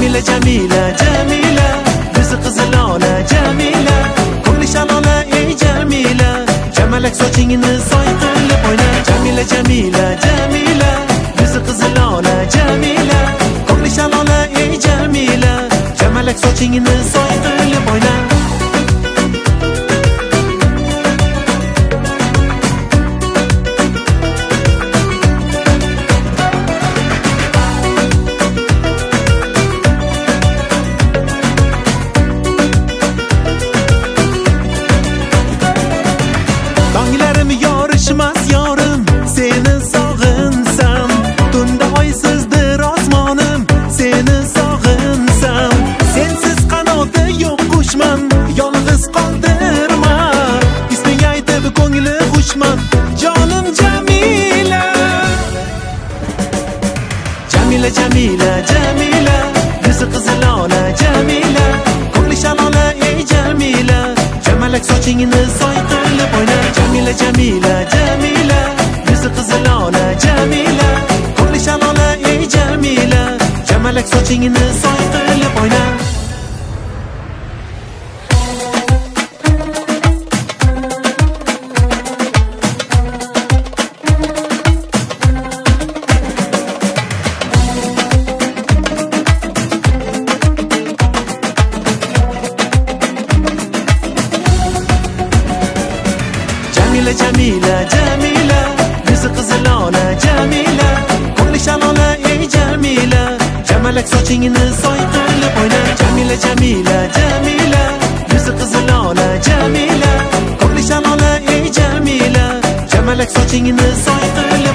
Jamila Jamila Jamila yuzi qizil ola Jamila ko'ngli shalola ey Jamila jamalak sochingni soy qilib o'yna Jamila Jamila Jamila yuzi qizil ola Jamila ko'ngli shalola ey Jamila jamalak sochingni soy qilib o'yna Tonglarim yorishmas yorim seni sog'insam tunda oysizdir osmonim seni sog'insam sensiz qanoti yo'q qushman yolg'iz qoldirma isming aytib ko'ngli xushman jonim Jamila Jamila Jamila Jamila yuzi qizil ola Jamila ko'ngli shalola ey Jamila jamalak sochingni soy qilib o'yna Jamila Jamila Jamila yuzi qizil ola Jamila ko'ngli shalola ey Jamila jamalak sochingni soy qilib o'yna Jamila Jamila Jamila yuzi qizil ola Jamila ko'ngli shalola ey Jamila jamalak sochingni soy qilib o'yna Jamila Jamila Jamila yuzi qizil ola Jamila ko'ngli shalola ey Jamila jamalak sochingni soy qilib